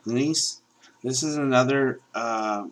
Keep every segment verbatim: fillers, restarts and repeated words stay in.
Denise, this is another uh,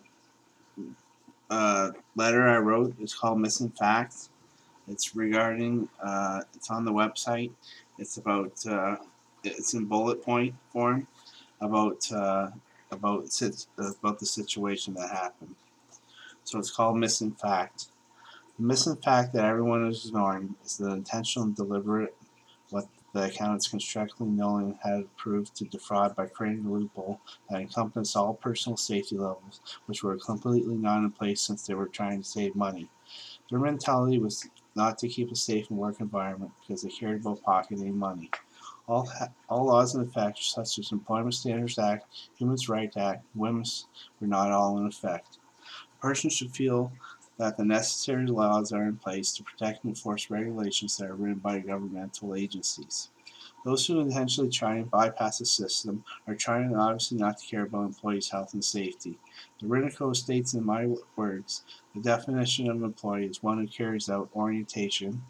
uh, letter I wrote. It's called Missing Facts. It's regarding, uh, it's on the website. It's about, uh, it's in bullet point form about, uh, about, about the situation that happened. So it's called Missing Fact. The missing fact that everyone is ignoring is the intentional and deliberate what the accountants constructively knowing had proved to defraud by creating a loophole that encompassed all personal safety levels, which were completely not in place since they were trying to save money. Their mentality was not to keep a safe and work environment because they cared about pocketing money. All, ha- all laws in effect, such as Employment Standards Act, Human Rights Act, W I M S, were not all in effect. A person should feel that the necessary laws are in place to protect and enforce regulations that are written by governmental agencies. Those who intentionally try and bypass the system are trying obviously not to care about employees' health and safety. The written code states in my words, the definition of an employee is one who carries out orientation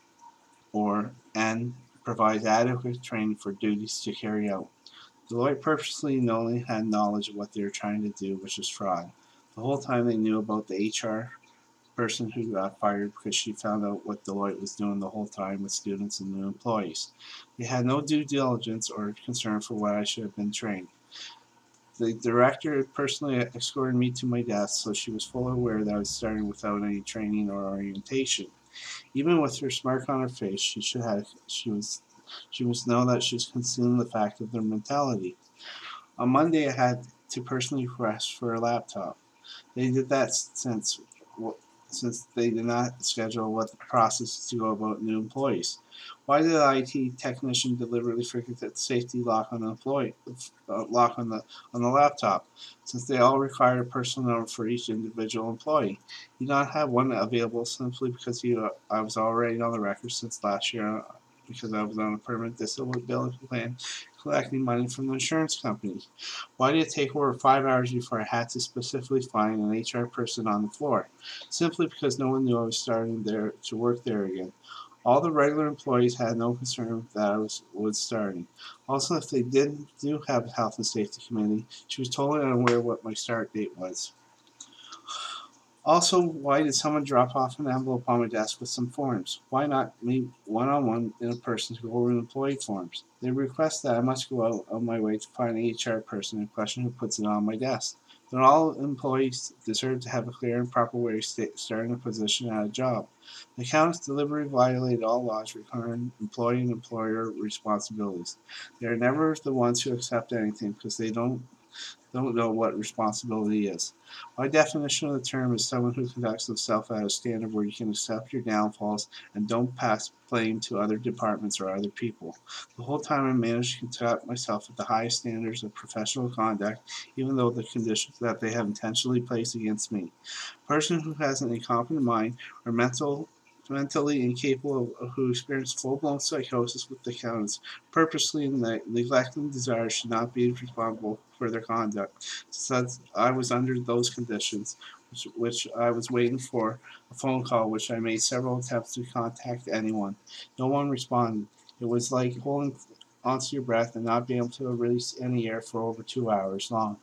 or and provides adequate training for duties to carry out. Deloitte purposely knowingly had knowledge of what they were trying to do, which was fraud. The whole time they knew about the H R person who got fired because she found out what Deloitte was doing the whole time with students and new employees. They had no due diligence or concern for what I should have been trained. The director personally escorted me to my desk, so she was fully aware that I was starting without any training or orientation. Even with her smirk on her face, she should have she was she must know that she's concealing the fact of their mentality. On Monday, I had to personally request for a laptop. They did that since since they did not schedule what the process is to go about new employees. Why did the I T technician deliberately forget the safety lock on the employee uh, lock on the on the laptop? Since they all required a personal number for each individual employee, he did not have one available simply because he uh, I was already on the record since last year uh, because I was on a permanent disability plan collecting money from the insurance companies. Why did it take over five hours before I had to specifically find an H R person on the floor? Simply because no one knew I was starting there to work there again. All the regular employees had no concern that I was, was starting. Also, if they did do have a health and safety committee, she was totally unaware what my start date was. Also, why did someone drop off an envelope on my desk with some forms? Why not meet one on one in a person to go over the employee forms? They request that I must go out of my way to find the H R person in question who puts it on my desk. Then all employees deserve to have a clear and proper way of sta- starting a position at a job. The accountants deliberately violated all laws regarding employee and employer responsibilities. They are never the ones who accept anything because they don't don't know what responsibility is. My definition of the term is someone who conducts himself at a standard where you can accept your downfalls and don't pass blame to other departments or other people. The whole time I managed to conduct myself at the highest standards of professional conduct, even though the conditions that they have intentionally placed against me. A person who has an incompetent mind or mental mentally incapable of who experience full-blown psychosis with the accountants purposely neglecting desires should not be responsible for their conduct. Since I was under those conditions, which, which I was waiting for a phone call, which I made several attempts to contact anyone. No one responded. It was like holding onto your breath and not being able to release any air for over two hours long.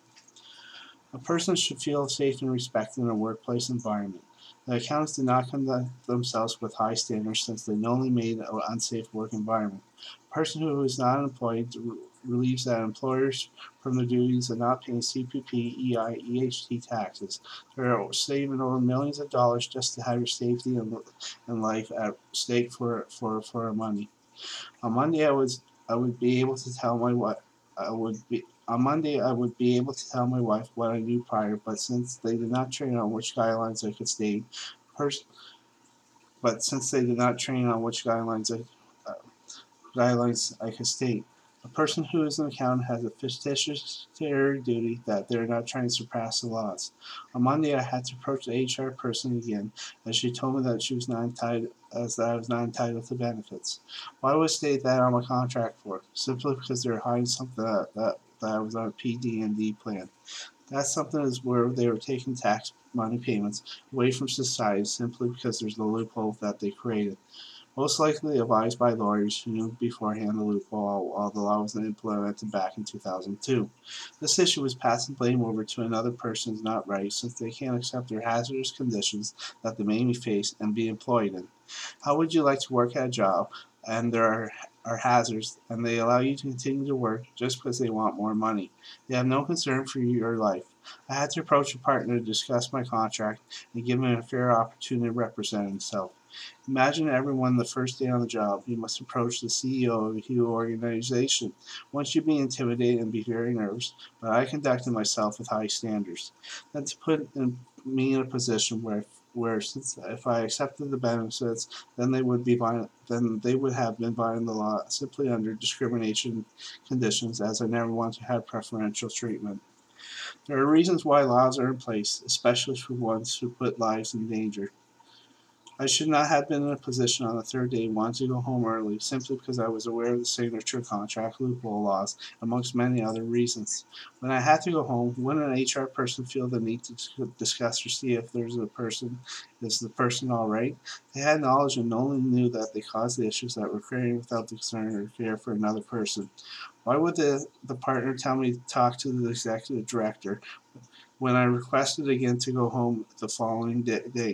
A person should feel safe and respected in a workplace environment. The accountants did not conduct themselves with high standards since they knowingly made an unsafe work environment. A person who is not employed relieves that employers from the duties of not paying C P P, E I, E H T taxes. They're saving over millions of dollars just to have your safety and, and life at stake for, for, for our money. On Monday, I was I would be able to tell my wife I would be on Monday I would be able to tell my wife what I knew prior, but since they did not train on which guidelines I could state, pers- but since they did not train on which guidelines I uh, guidelines I could state, a person who is an accountant has a fiduciary duty that they're not trying to surpass the laws. On Monday, I had to approach the H R person again, as she told me that she was not entitled, as that I was not entitled to benefits. Why would I state that on my contract for? Simply because they're hiding something that, that, that I was on a P D and D plan. That's something is where they were taking tax money payments away from society simply because there's the loophole that they created. most likely advised by lawyers who knew beforehand the loophole while the law was implemented back in two thousand two. This issue was passing blame over to another person is not right, since they can't accept their hazardous conditions that they may face and be employed in. How would you like to work at a job and there are, are hazards and they allow you to continue to work just because they want more money? They have no concern for your life. I had to approach a partner to discuss my contract and give him a fair opportunity to represent himself. Imagine everyone the first day on the job. You must approach the C E O of a huge organization. Once you'd be intimidated and be very nervous, but I conducted myself with high standards. Then to put in, me in a position where, where since if I accepted the benefits, then they would be then they would have been violating the law simply under discrimination conditions, as I never want to have preferential treatment. There are reasons why laws are in place, especially for ones who put lives in danger. I should not have been in a position on the third day wanting to go home early simply because I was aware of the signature contract loophole laws, amongst many other reasons. When I had to go home, wouldn't an H R person feel the need to discuss or see if there's a person, is the person all right? They had knowledge and only knew that they caused the issues that were created without the concern or care for another person. Why would the, the partner tell me to talk to the executive director when I requested again to go home the following day?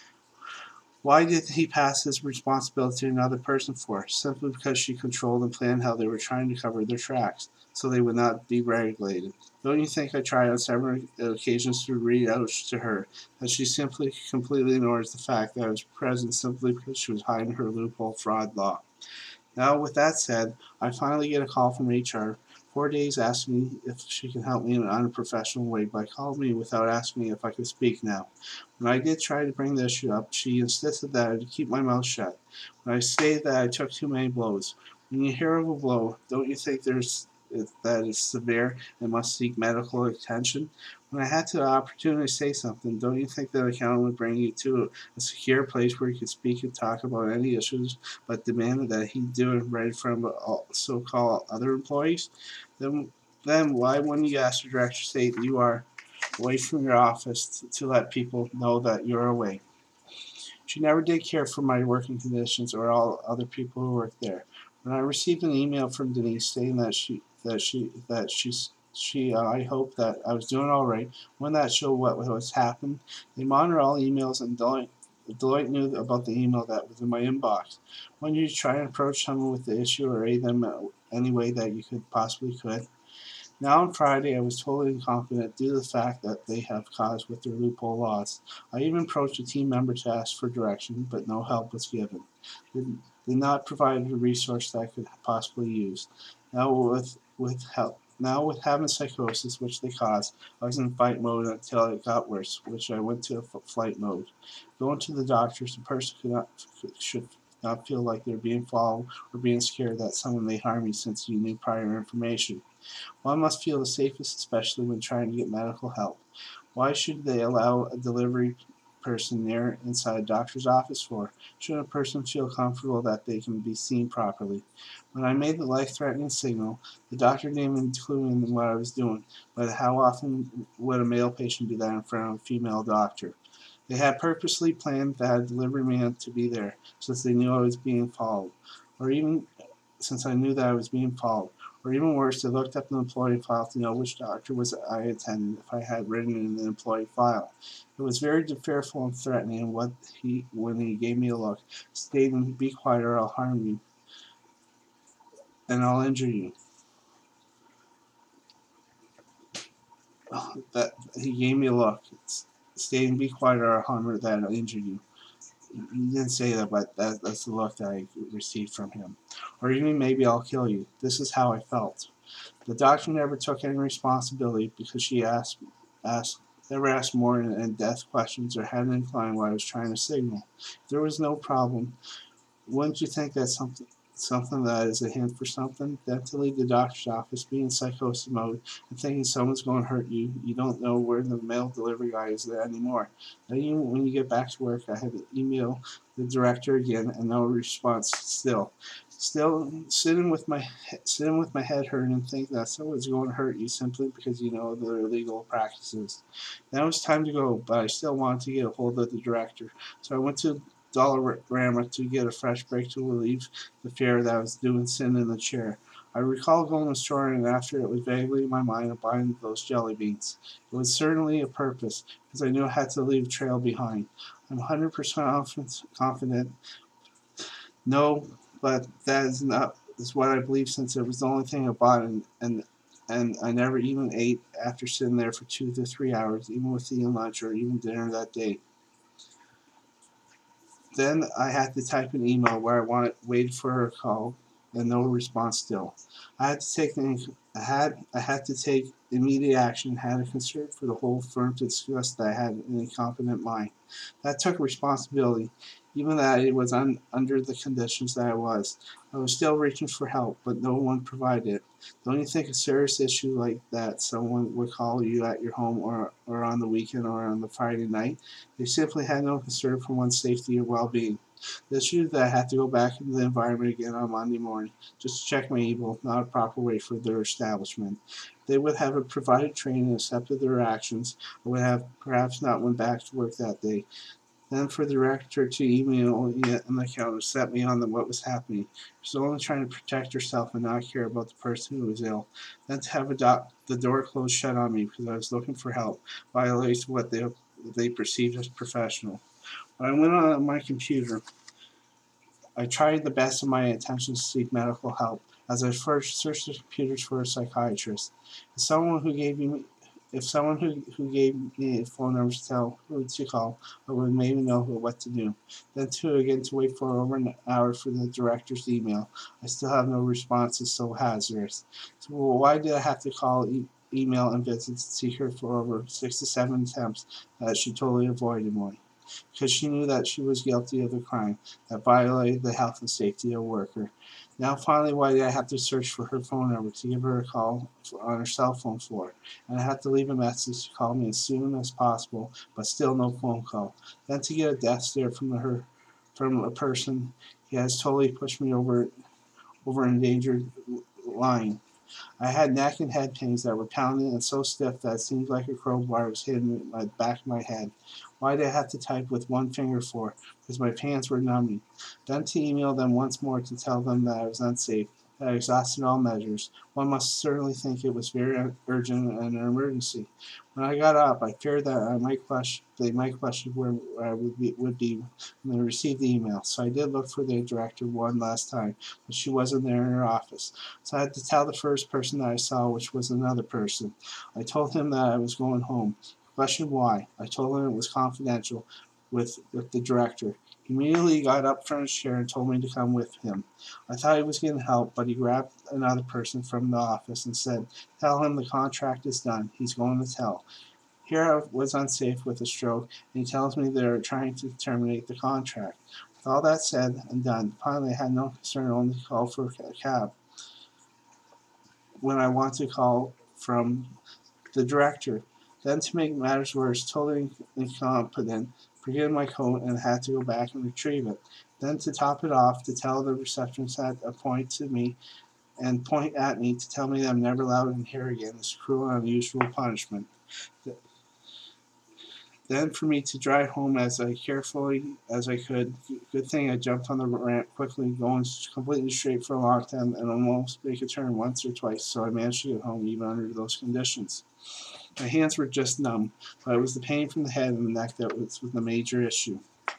Why did he pass his responsibility to another person for? Simply because she controlled and planned how they were trying to cover their tracks, so they would not be regulated. Don't you think I tried on several occasions to read out to her that she simply completely ignores the fact that I was present simply because she was hiding her loophole fraud law? Now, with that said, I finally get a call from H R. Four days asking me if she can help me in an unprofessional way, but called me without asking me if I could speak now. When I did try to bring the issue up, she insisted that I would keep my mouth shut. When I stated that I took too many blows. When you hear of a blow, don't you think there's that is severe and must seek medical attention? When I had the opportunity to say something, don't you think that accountant would bring you to a secure place where you could speak and talk about any issues, but demanded that he do it right in front of all so-called other employees? Then, then why wouldn't you ask the director to say that you are away from your office to, to let people know that you're away? She never did care for my working conditions or all other people who worked there. When I received an email from Denise stating that she that she that she's she uh, I hoped that I was doing all right. When that showed what was happened, they monitor all emails and Deloitte, Deloitte knew about the email that was in my inbox. When you try and approach someone with the issue or aid them any way that you could possibly could, now on Friday, I was totally incompetent due to the fact that they have caused with their loophole laws. I even approached a team member to ask for direction, but no help was given. They did not provide a resource that I could possibly use. Now with with help. Now with having psychosis, which they caused, I was in fight mode until it got worse, which I went to flight mode. Going to the doctors, the person could not, should not feel like they're being followed or being scared that someone may harm me since you knew prior information. One must feel the safest, especially when trying to get medical help. Why should they allow a delivery person near inside a doctor's office for? Shouldn't a person feel comfortable that they can be seen properly? When I made the life-threatening signal, the doctor didn't even include in what I was doing, but how often would a male patient do that in front of a female doctor? They had purposely planned that delivery man to be there, since they knew I was being followed, or even since I knew that I was being followed. Or even worse, they looked up the employee file to know which doctor was I attended if I had written in the employee file. It was very fearful and threatening what he when he gave me a look, stating, "Be quiet or I'll harm you and I'll injure you." That he gave me a look, stating, "Be quiet or I'll harm you, that I'll injure you." He didn't say that, but that, that's the look that I received from him. Or even, "Maybe I'll kill you." This is how I felt. The doctor never took any responsibility because she asked, asked never asked more in-depth questions or had an incline what I was trying to signal. If there was no problem, wouldn't you think that something something that is a hint for something? Then to leave the doctor's office, be in psychosis mode, and thinking someone's going to hurt you, you don't know where the mail delivery guy is there anymore. Then you, when you get back to work, I had to email the director again, and no response still. Still sitting with my sitting with my head hurting and thinking that someone's going to hurt you simply because you know their illegal practices. Now it's time to go, but I still wanted to get a hold of the director, so I went to Dollarama to get a fresh break to relieve the fear that I was doing sin in the chair. I recall going to the store, and after it was vaguely in my mind of buying those jelly beans. It was certainly a purpose, because I knew I had to leave a trail behind. I'm one hundred percent confident. No, but that is not is what I believe, since it was the only thing I bought, and and and I never even ate after sitting there for two to three hours, even with eating lunch or even dinner that day. Then I had to type an email where I wanted waited for her call, and no response still. I had to take the, I had I had to take immediate action. Had a concern for the whole firm to discuss that I had an incompetent mind. That took responsibility, even that it was un, under the conditions that I was. I was still reaching for help, but no one provided it. Don't you think a serious issue like that someone would call you at your home, or or on the weekend, or on the Friday night? They simply had no concern for one's safety or well-being. The issue that I had to go back into the environment again on Monday morning, just to check my email, not a proper way for their establishment. If they would have provided training and accepted their actions, I would have perhaps not went back to work that day. Then for the director to email an account to set me on the, what was happening. She was only trying to protect herself and not care about the person who was ill. Then to have a doc, the door closed shut on me because I was looking for help, violates what they they perceived as professional. When I went on my computer, I tried the best of my intentions to seek medical help, as I first searched the computers for a psychiatrist. If someone who gave me if someone who, who gave me a phone number to tell who to call, I would maybe know what to do. Then too, again, to wait for over an hour for the director's email. I still have no response. It's so hazardous. So, well, why did I have to call, e- email, and visit to see her for over six to seven attempts that she totally avoided me? Because she knew that she was guilty of the crime that violated the health and safety of a worker. Now, finally, why did I have to search for her phone number to give her a call on her cell phone for? And I had to leave a message to call me as soon as possible, but still no phone call. Then to get a death stare from her, from a person he has totally pushed me over over an endangered line. I had neck and head pains that were pounding and so stiff that it seemed like a crowbar was hitting the back of my head. Why did I have to type with one finger for? Because my hands were numbing. Then to email them once more to tell them that I was unsafe, that I exhausted all measures. One must certainly think it was very urgent and an emergency. When I got up, I feared that I might question, they might question where I would be, would be when they received the email. So I did look for the director one last time, but she wasn't there in her office. So I had to tell the first person that I saw, which was another person. I told him that I was going home. He questioned why. I told him it was confidential with, with the director. He immediately got up from his chair and told me to come with him. I thought he was getting help, but he grabbed another person from the office and said, "Tell him the contract is done. He's going to tell." Here I was unsafe with a stroke, and he tells me they're trying to terminate the contract. With all that said and done, finally I had no concern, only called for a cab when I want to call from the director. Then, to make matters worse, totally incompetent, forgetting my coat and had to go back and retrieve it. Then, to top it off, to tell the receptionist at a point to me and point at me to tell me that I'm never allowed in here again is cruel and unusual punishment. Then for me to drive home as I carefully as I could. Good thing I jumped on the ramp quickly, going completely straight for a long time and almost make a turn once or twice, so I managed to get home even under those conditions. My hands were just numb, but it was the pain from the head and the neck that was the major issue.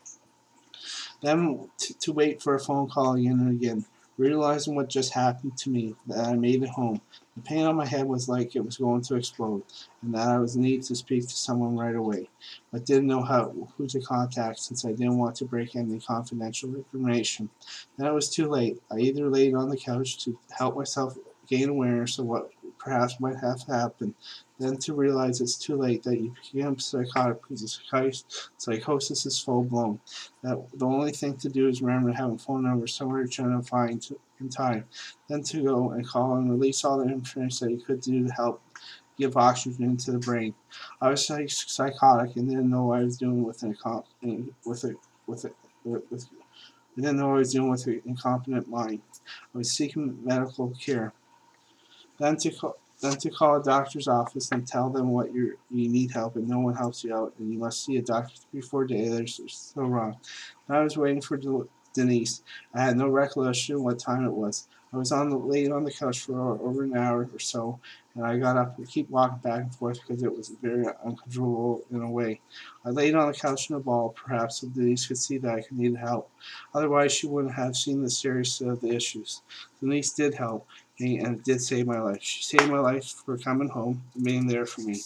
Then t- to wait for a phone call again and again, realizing what just happened to me, that I made it home. The pain on my head was like it was going to explode, and that I was needed to speak to someone right away, but didn't know how who to contact since I didn't want to break any confidential information. Then it was too late. I either laid on the couch to help myself gain awareness of what perhaps might have happened, then to realize it's too late, that you become psychotic because the psychosis is full blown. That the only thing to do is remember to have a phone number somewhere you're trying to find to, in time. Then to go and call and release all the information that you could do to help give oxygen to the brain. I was psych- psychotic and didn't know what I was doing with an with a with a with. I didn't know what I was doing with an incompetent mind. I was seeking medical care. Then to call, then to call a doctor's office and tell them what you you need help and no one helps you out and you must see a doctor three four days. They're so wrong. When I was waiting for Denise, I had no recollection what time it was. I was on the laid on the couch for over an hour or so, and I got up and keep walking back and forth because it was very uncontrollable in a way. I laid on the couch in a ball, perhaps so Denise could see that I needed help. Otherwise, she wouldn't have seen the seriousness of the issues. Denise did help me and it did save my life. She saved my life for coming home and being there for me.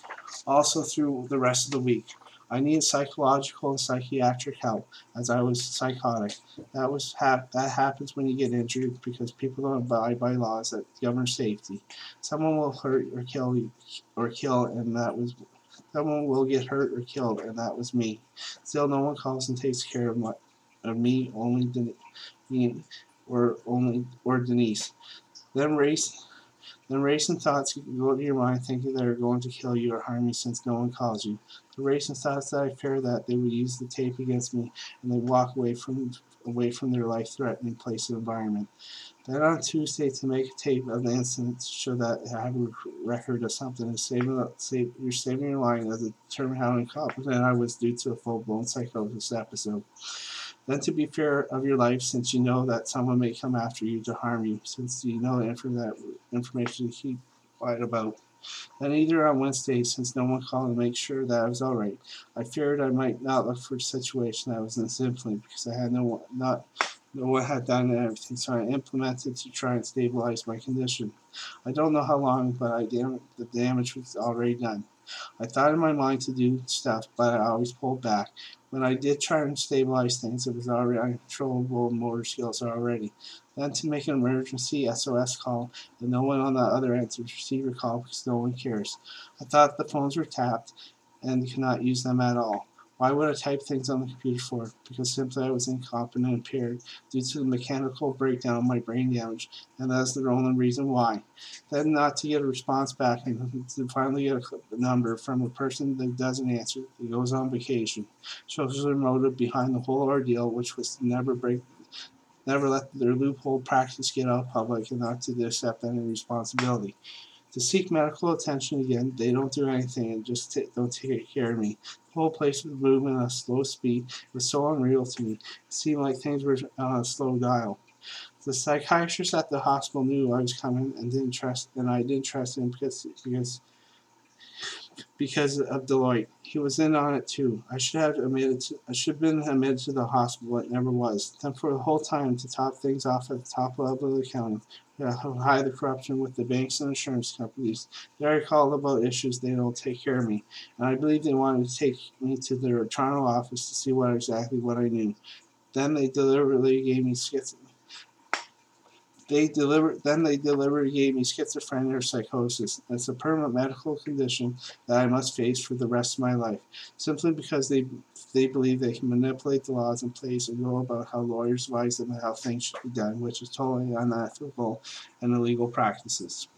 Also through the rest of the week. I needed psychological and psychiatric help as I was psychotic. That was hap- that happens when you get injured because people don't abide by laws that govern safety. Someone will hurt or kill you, or kill, and that was someone will get hurt or killed, and that was me. Still, no one calls and takes care of my of me, only Den- or only or Denise. Then race then racing thoughts go to your mind thinking they're going to kill you or harm you since no one calls you. The racing thoughts that I fear that they would use the tape against me and they walk away from away from their life threatening place and environment. Then on Tuesday to make a tape of the incident to show that I have a record of something and saving save, you're saving your life as a determine how incompetent I was due to a full blown psychosis episode. Then to be fair of your life, since you know that someone may come after you to harm you, since you know the information to keep quiet about. Then either on Wednesday, since no one called to make sure that I was all right, I feared I might not look for a situation I was in simply because I had no one, not no one had done everything, so I implemented to try and stabilize my condition. I don't know how long, but I dam- the damage was already done. I thought in my mind to do stuff, but I always pulled back. When I did try and stabilize things, it was already uncontrollable motor skills already. Then to make an emergency S O S call, and no one on the other end to receive your call because no one cares. I thought the phones were tapped and cannot use them at all. Why would I type things on the computer for? Because simply I was incompetent and impaired due to the mechanical breakdown of my brain damage, and that's the only reason why. Then not to get a response back and to finally get a number from a person that doesn't answer, that goes on vacation. Shows their motive behind the whole ordeal, which was to never break never let their loophole practice get out public and not to accept any responsibility. To seek medical attention again, they don't do anything and just t- don't take care of me. The whole place was moving at a slow speed. It was so unreal to me. It seemed like things were on a slow dial. The psychiatrist at the hospital knew I was coming and didn't trust, and I didn't trust him because because because of Deloitte. He was in on it too. I should have admitted to, I should have been admitted to the hospital, but it never was. Then for the whole time to top things off at the top level of the county, how high the corruption with the banks and insurance companies. They are called about issues they don't take care of me. And I believe they wanted to take me to their Toronto office to see what exactly what I knew. Then they deliberately gave me schiz- they deliver, then they deliberately gave me schizophrenia or psychosis. It's a permanent medical condition that I must face for the rest of my life, simply because they they believe they can manipulate the laws in place and go about how lawyers advise them how things should be done, which is totally unethical and illegal practices.